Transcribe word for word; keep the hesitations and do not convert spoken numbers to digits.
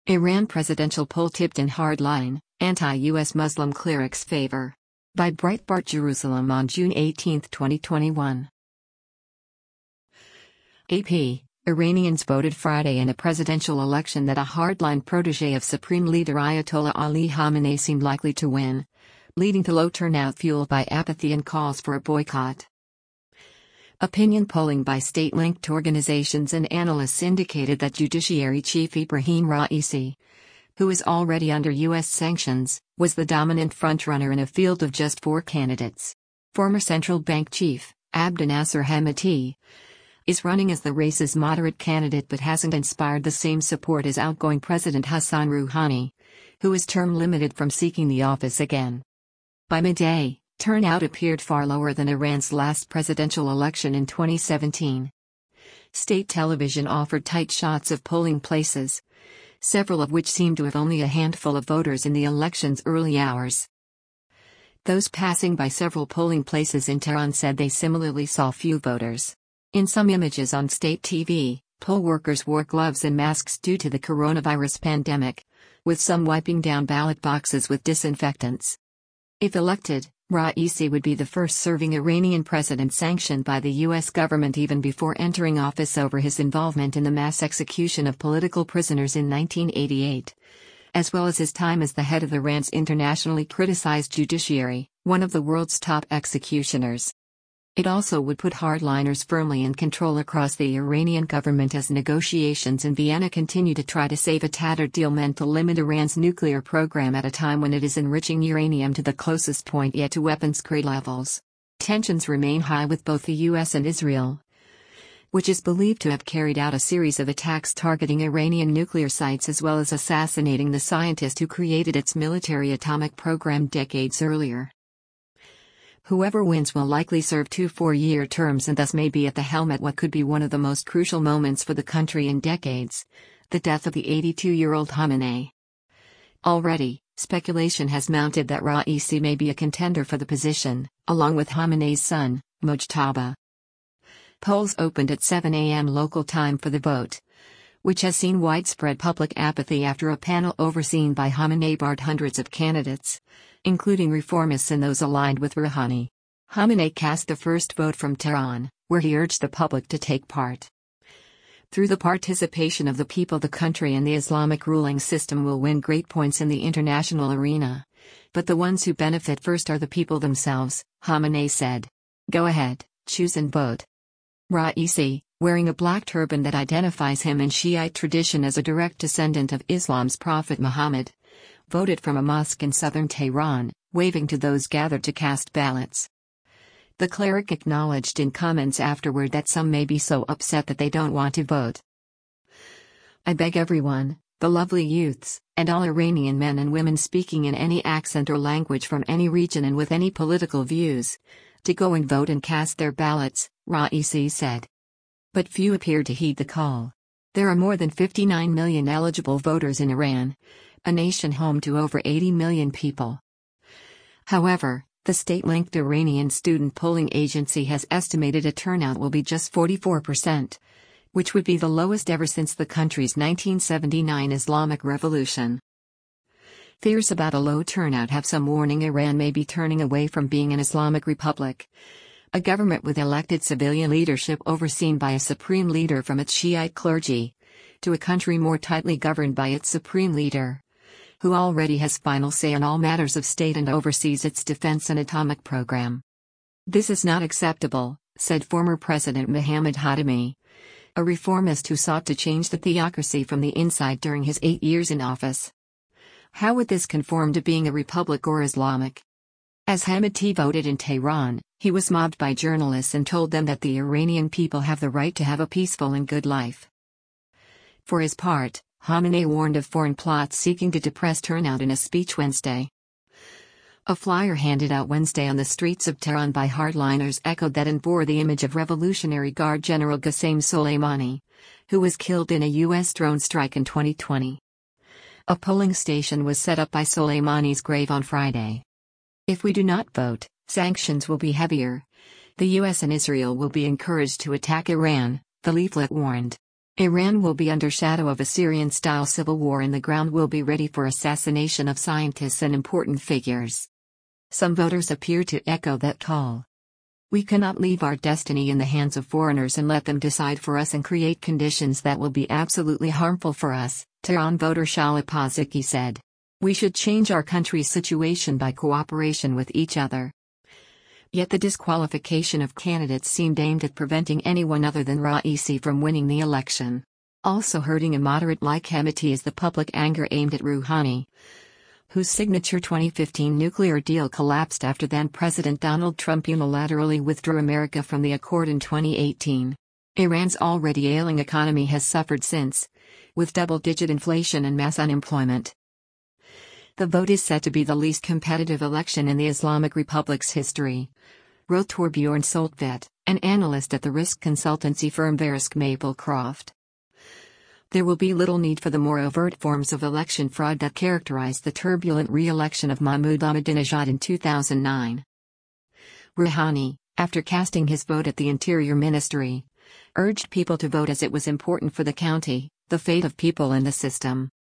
Iran presidential poll tipped in hardline, anti-U S Muslim clerics' favor. By Breitbart Jerusalem on June eighteenth, twenty twenty-one. A P. Iranians voted Friday in a presidential election that a hardline protege of Supreme Leader Ayatollah Ali Khamenei seemed likely to win, leading to low turnout fueled by apathy and calls for a boycott. Opinion polling by state-linked organizations and analysts indicated that Judiciary Chief Ibrahim Raisi, who is already under U S sanctions, was the dominant frontrunner in a field of just four candidates. Former central bank chief, Abdel-Nasser Hemeti, is running as the race's moderate candidate but hasn't inspired the same support as outgoing President Hassan Rouhani, who is term limited from seeking the office again. By midday, turnout appeared far lower than Iran's last presidential election in twenty seventeen. State television offered tight shots of polling places, several of which seemed to have only a handful of voters in the election's early hours. Those passing by several polling places in Tehran said they similarly saw few voters. In some images on state T V, poll workers wore gloves and masks due to the coronavirus pandemic, with some wiping down ballot boxes with disinfectants. If elected, Raisi would be the first serving Iranian president sanctioned by the U S government even before entering office over his involvement in the mass execution of political prisoners in nineteen eighty-eight, as well as his time as the head of Iran's internationally criticized judiciary, one of the world's top executioners. It also would put hardliners firmly in control across the Iranian government as negotiations in Vienna continue to try to save a tattered deal meant to limit Iran's nuclear program at a time when it is enriching uranium to the closest point yet to weapons-grade levels. Tensions remain high with both the U S and Israel, which is believed to have carried out a series of attacks targeting Iranian nuclear sites as well as assassinating the scientist who created its military atomic program decades earlier. Whoever wins will likely serve two four-year terms and thus may be at the helm at what could be one of the most crucial moments for the country in decades: the death of the eighty-two-year-old Khamenei. Already, speculation has mounted that Raisi may be a contender for the position, along with Khamenei's son, Mojtaba. Polls opened at seven a m local time for the vote, which has seen widespread public apathy after a panel overseen by Khamenei barred hundreds of candidates, including reformists and those aligned with Rouhani. Khamenei cast the first vote from Tehran, where he urged the public to take part. Through the participation of the people, the country and the Islamic ruling system will win great points in the international arena. But the ones who benefit first are the people themselves, Khamenei said. Go ahead, choose and vote. Raisi, wearing a black turban that identifies him in Shiite tradition as a direct descendant of Islam's prophet Muhammad, voted from a mosque in southern Tehran, waving to those gathered to cast ballots. The cleric acknowledged in comments afterward that some may be so upset that they don't want to vote. I beg everyone, the lovely youths, and all Iranian men and women speaking in any accent or language from any region and with any political views, to go and vote and cast their ballots, Raisi said. But few appeared to heed the call. There are more than fifty-nine million eligible voters in Iran, a nation home to over eighty million people. However, the state-linked Iranian student polling agency has estimated a turnout will be just forty-four percent, which would be the lowest ever since the country's nineteen seventy-nine Islamic Revolution. Fears about a low turnout have some warning Iran may be turning away from being an Islamic republic, a government with elected civilian leadership overseen by a supreme leader from its Shiite clergy, to a country more tightly governed by its supreme leader, who already has final say on all matters of state and oversees its defense and atomic program. This is not acceptable, said former President Mohammad Khatami, a reformist who sought to change the theocracy from the inside during his eight years in office. How would this conform to being a republic or Islamic? As Hemeti voted in Tehran, he was mobbed by journalists and told them that the Iranian people have the right to have a peaceful and good life. For his part, Khamenei warned of foreign plots seeking to depress turnout in a speech Wednesday. A flyer handed out Wednesday on the streets of Tehran by hardliners echoed that and bore the image of Revolutionary Guard General Qasem Soleimani, who was killed in a U S drone strike in twenty twenty. A polling station was set up by Soleimani's grave on Friday. If we do not vote, sanctions will be heavier. The U S and Israel will be encouraged to attack Iran, the leaflet warned. Iran will be under shadow of a Syrian-style civil war and the ground will be ready for assassination of scientists and important figures. Some voters appear to echo that call. We cannot leave our destiny in the hands of foreigners and let them decide for us and create conditions that will be absolutely harmful for us, Tehran voter Shalip Paziki said. We should change our country's situation by cooperation with each other. Yet the disqualification of candidates seemed aimed at preventing anyone other than Raisi from winning the election. Also hurting a moderate like Hemeti is the public anger aimed at Rouhani, whose signature twenty fifteen nuclear deal collapsed after then-President Donald Trump unilaterally withdrew America from the accord in twenty eighteen. Iran's already ailing economy has suffered since, with double-digit inflation and mass unemployment. The vote is said to be the least competitive election in the Islamic Republic's history, wrote Torbjorn Soltvedt, an analyst at the risk consultancy firm Verisk Maplecroft. There will be little need for the more overt forms of election fraud that characterized the turbulent re-election of Mahmoud Ahmadinejad in two thousand nine. Rouhani, after casting his vote at the Interior Ministry, urged people to vote as it was important for the county, the fate of people and the system.